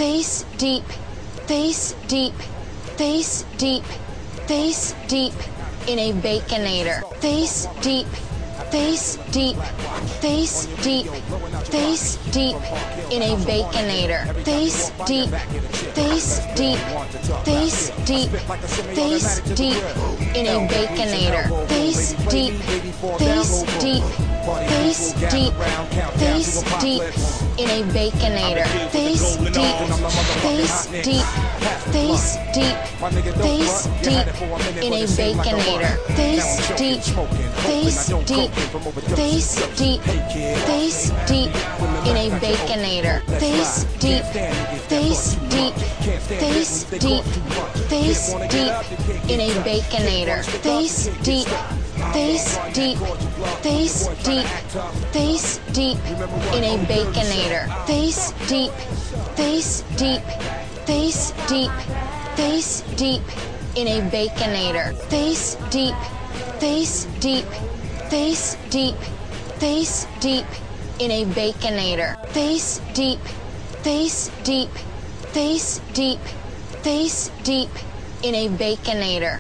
face deep, face deep, face deep, face deep in a baconator. Face deep, face deep, face deep, face deep in a baconator. Face deep, face deep, face deep, face deep in a baconator. Face deep, face deep, face deep, face deep in a baconator. Face deep, face deep, face deep, face deep in a baconator. Face deep, face deep, face deep, face deep in a baconator. Face deep, face deep, face deep, face deep in a baconator. Face deep, face deep, face deep, face deep in a baconator. Face deep, face deep, face deep, face deep in a baconator. Face deep, face deep, face deep, face deep in a baconator. Face deep, face deep, face deep, face deep in a baconator.